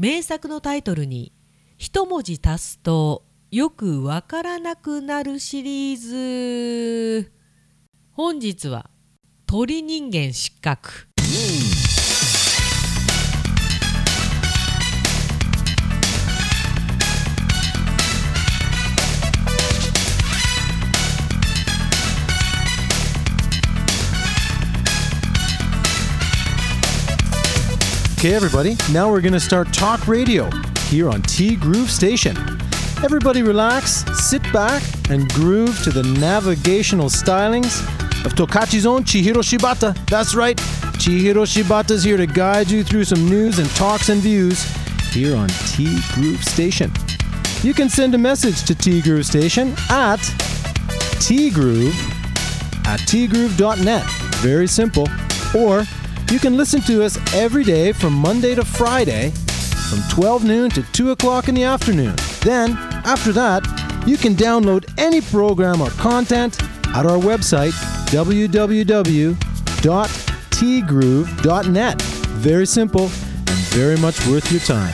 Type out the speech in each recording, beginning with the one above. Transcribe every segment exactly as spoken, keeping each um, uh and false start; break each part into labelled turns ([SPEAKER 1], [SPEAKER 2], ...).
[SPEAKER 1] 名作のタイトルに一文字足すとよくわからなくなるシリーズ。本日は鳥人間失格。
[SPEAKER 2] Okay, everybody, now we're going to start talk radio here on T Groove Station. Everybody relax, sit back, and groove to the navigational stylings of Tokachi's own Chihiro Shibata. That's right, Chihiro Shibata's here to guide you through some news and talks and views here on T Groove Station. You can send a message to T Groove Station at tgroove at tgroove dot net. Very simple. Or you can listen to us every day from Monday to Friday from twelve noon to two o'clock in the afternoon. Then, after that, you can download any program or content at our website, w w w dot t groove dot net. Very simple and very much worth your time.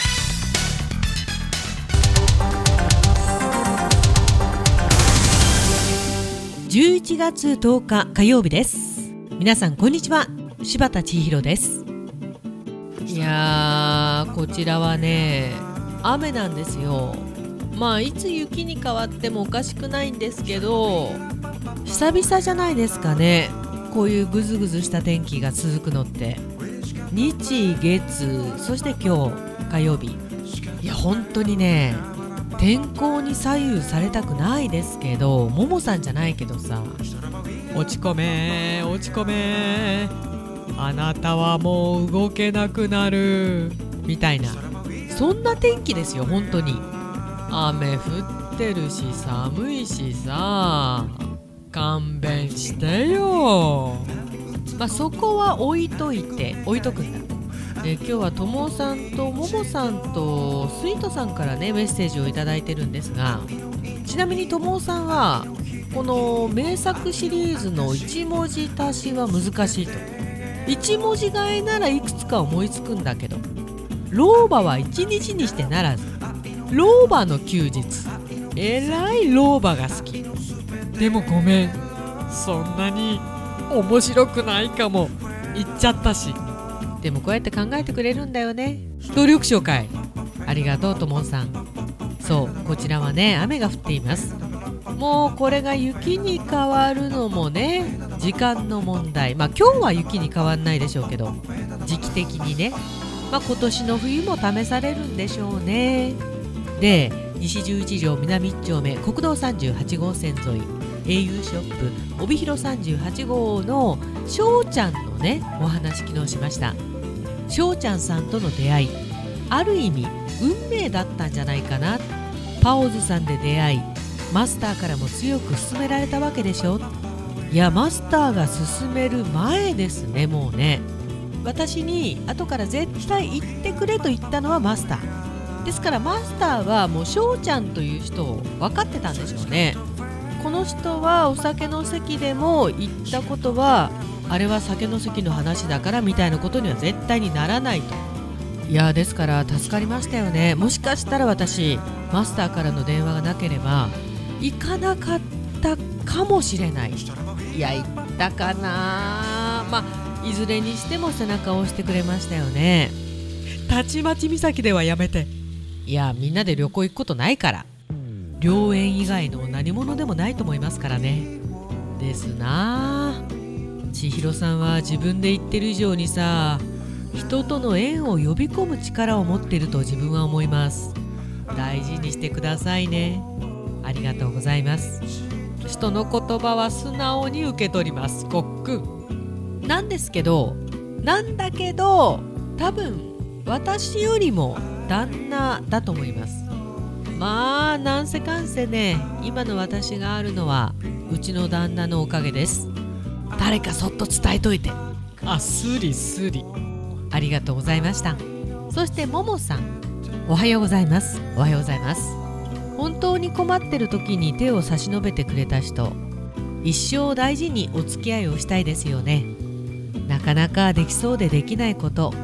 [SPEAKER 1] じゅういちがつとおか火曜日です。皆さんこんにちは。柴田千尋です。いやー、こちらはね、雨なんですよ。まあいつ雪に変わってもおかしくないんですけど、久々じゃないですかね、こういうぐずぐずした天気が続くのって。日月、そして今日火曜日。いや本当にね、天候に左右されたくないですけど、ももさんじゃないけどさ、落ち込め落ち込め、あなたはもう動けなくなるみたいな、そんな天気ですよ。本当に雨降ってるし寒いしさ、勘弁してよ。まあそこは置いといて置いとくんだ。で今日はともさんとももさんとスイートさんからねメッセージをいただいてるんですが、ちなみにともさんはこの名作シリーズの一文字足しは難しいと。一文字替えならいくつか思いつくんだけど、老婆は一日にしてならず、老婆の休日、えらい老婆が好き。でもごめん、そんなに面白くないかも言っちゃったし。でもこうやって考えてくれるんだよね。努力賞会ありがとうともんさん。そう、こちらはね雨が降っています。もうこれが雪に変わるのもね時間の問題。まあ今日は雪に変わんないでしょうけど、時期的にね、まあ今年の冬も試されるんでしょうね。で、西じゅういち条南いっ丁目国道さんじゅうはち号線沿い エーユー ショップ帯広さんじゅうはち号のしょうちゃんのねお話昨日しました。しょうちゃんさんとの出会い、ある意味運命だったんじゃないかな。パオズさんで出会い、マスターからも強く勧められたわけでしょ。いやマスターが勧める前ですね。もうね、私に後から絶対行ってくれと言ったのはマスターですから、マスターはもうしょうちゃんという人を分かってたんでしょうね。この人はお酒の席でも言ったことは、あれは酒の席の話だからみたいなことには絶対にならないと。いやですから助かりましたよね。もしかしたら私マスターからの電話がなければ行かなかったかもしれない。いや行ったかな。まあいずれにしても背中を押してくれましたよね。たちまち岬ではやめて。いやみんなで旅行行くことないから、良縁以外の何者でもないと思いますからね。ですな。千尋さんは自分で言ってる以上にさ、人との縁を呼び込む力を持っていると自分は思います。大事にしてくださいね。ありがとうございます。人の言葉は素直に受け取ります。ごっくんなんですけど、なんだけど多分私よりも旦那だと思います。まあなんせかんせね、今の私があるのはうちの旦那のおかげです。誰かそっと伝えといて。あ、スリスリ。ありがとうございました。そしてももさん、おはようございます。おはようございます。本当に困ってる時に手を差し伸べてくれた人、一生大事にお付き合いをしたいですよね。なかなかできそうでできないこと、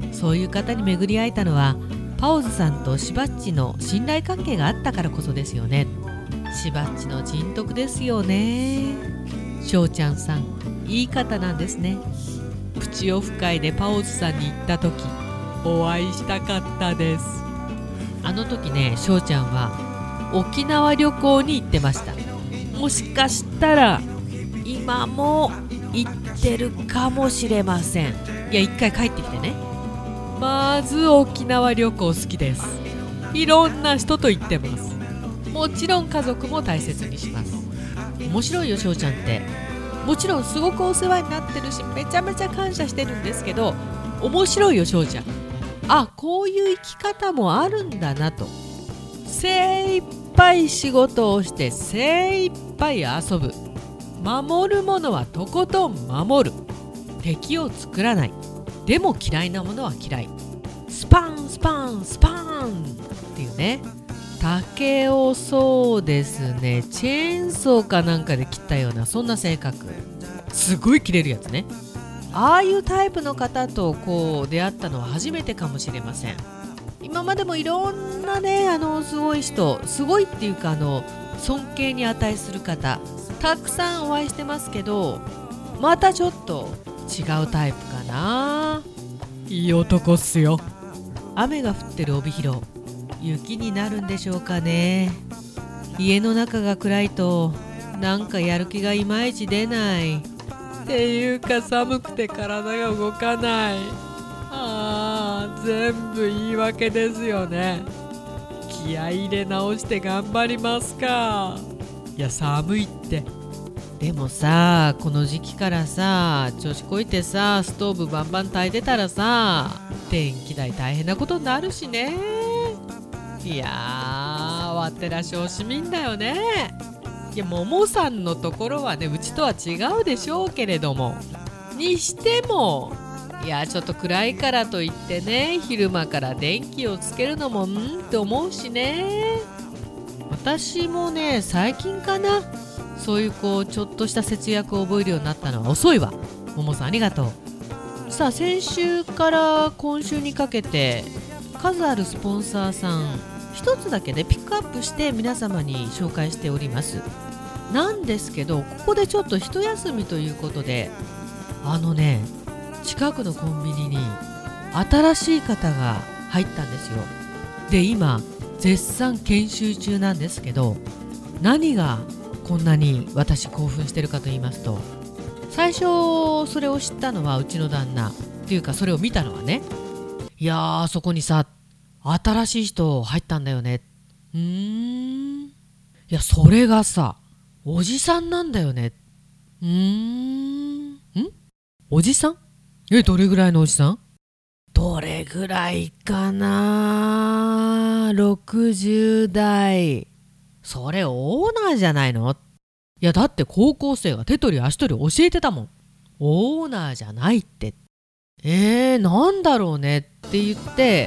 [SPEAKER 1] そういう方に巡り会えたのはパオズさんとしばっちの信頼関係があったからこそですよね。しばっちの人徳ですよね。しょうちゃんさん、いい方なんですね。プチオフ会でパオズさんに行った時お会いしたかったです。あの時ね、しょうちゃんは沖縄旅行に行ってました。もしかしたら今も行ってるかもしれません。いや、一回帰ってきてね。まず沖縄旅行好きです。いろんな人と行ってます。もちろん家族も大切にします。面白いよ、しょうちゃんって。もちろんすごくお世話になってるし、めちゃめちゃ感謝してるんですけど、面白いよ、しょうちゃん。あ、こういう生き方もあるんだなと。精一杯仕事をして精一杯遊ぶ。守るものはとことん守る。敵を作らない。でも嫌いなものは嫌い。スパンスパンスパンっていうね。竹をそうですね、チェーンソーかなんかで切ったような、そんな性格。すごい切れるやつね。ああいうタイプの方とこう出会ったのは初めてかもしれません。今までもいろんなね、あのすごい人、すごいっていうかあの尊敬に値する方たくさんお会いしてますけど、またちょっと違うタイプかな。いい男っすよ。雨が降ってる帯広、雪になるんでしょうかね。家の中が暗いとなんかやる気がいまいち出ない。っていうか寒くて体が動かない。あー、全部言い訳ですよね。気合い入れ直して頑張りますか。いや、寒いって。でもさ、この時期からさ、調子こいてさ、ストーブバンバン炊いてたらさ、電気代大変なことになるしね。いやー、わってら小市民だよね。いや、ももさんのところはね、うちとは違うでしょうけれども、にしても、いや、ちょっと暗いからといってね、昼間から電気をつけるのもんって思うしね。私もね、最近かな、そういうこうちょっとした節約を覚えるようになったのは遅いわ。ももさんありがとう。さあ、先週から今週にかけて数あるスポンサーさん一つだけでピックアップして皆様に紹介しております。なんですけど、ここでちょっと一休みということで、あのね、近くのコンビニに新しい方が入ったんですよ。で、今絶賛研修中なんですけど、何がこんなに私興奮してるかと言いますと、最初それを知ったのはうちの旦那っていうか、それを見たのはね、いやー、そこにさ、新しい人入ったんだよね。うーん、いや、それがさ、おじさんなんだよね。うーん、んおじさん？え、どれぐらいのおじさん？どれぐらいかな。ろくじゅう代。それオーナーじゃないの？いや、だって高校生が手取り足取り教えてたもん。オーナーじゃないって。えー、なんだろうねって言って、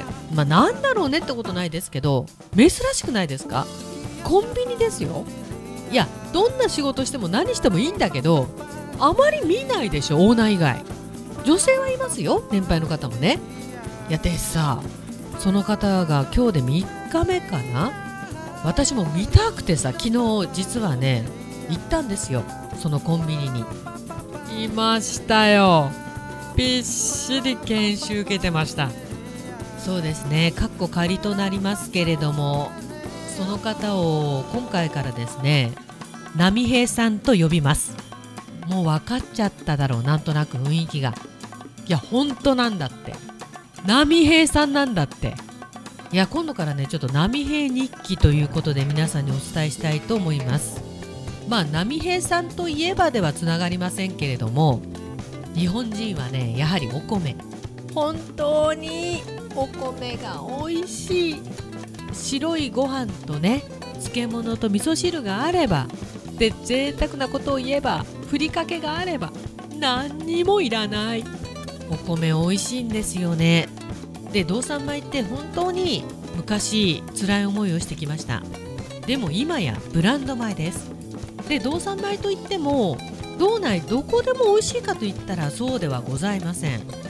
[SPEAKER 1] まあなんだろうねってことないですけど、珍しくないですか？コンビニですよ。いや、どんな仕事しても何してもいいんだけど、あまり見ないでしょ、オーナー以外。女性はいますよ、年配の方もね。いや、でさ、その方が今日でみっかめかな。私も見たくてさ、昨日実はね行ったんですよ、そのコンビニに。いましたよ、びっしり研修受けてました。そうですね、かっこ仮となりますけれども、その方を今回からですね、波平さんと呼びます。もう分かっちゃっただろう、なんとなく雰囲気が。いや、本当なんだって、波平さんなんだって。いや、今度からね、ちょっと波平日記ということで皆さんにお伝えしたいと思います。まあ、波平さんといえばではつながりませんけれども、日本人はね、やはりお米、本当にお米が美味しい。白いご飯とね、漬物と味噌汁があれば、で贅沢なことを言えばふりかけがあれば何にもいらない。お米美味しいんですよね。で、道産米って本当に昔辛い思いをしてきました。でも今やブランド米です。で、道産米といっても道内どこでも美味しいかといったらそうではございません。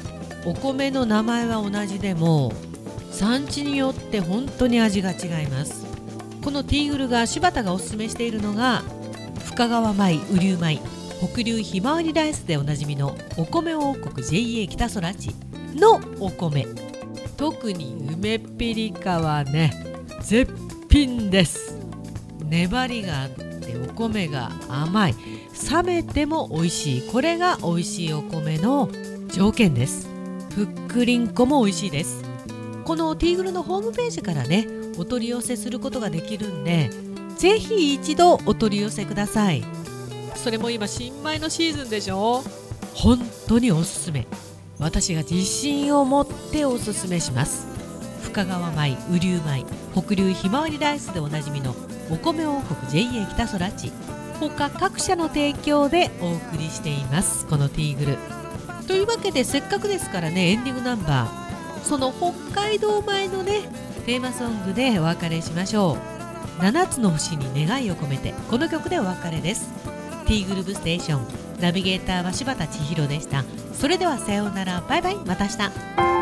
[SPEAKER 1] お米の名前は同じでも産地によって本当に味が違います。このティーグルが柴田がおすすめしているのが深川米、雨竜米、北流ひまわりライスでおなじみのお米王国 ジェイエー 北空地のお米。特に梅ピリカはね絶品です。粘りがあってお米が甘い、冷めても美味しい、これが美味しいお米の条件です。ふっくりんこも美味しいです。このティーグルのホームページからねお取り寄せすることができるんで、ぜひ一度お取り寄せください。それも今新米のシーズンでしょ。本当におすすめ。私が自信を持っておすすめします。深川米、雨竜米、北流ひまわりライスでおなじみのお米王国 ジェイエー 北空地、他各社の提供でお送りしています。このティーグルというわけで、せっかくですからねエンディングナンバー、その北海道米のねテーマソングでお別れしましょう。ななつの星に願いを込めて、この曲でお別れです。ティーグルーヴステーションナビゲーターは柴田千尋でした。それではさようなら、バイバイ、また明日。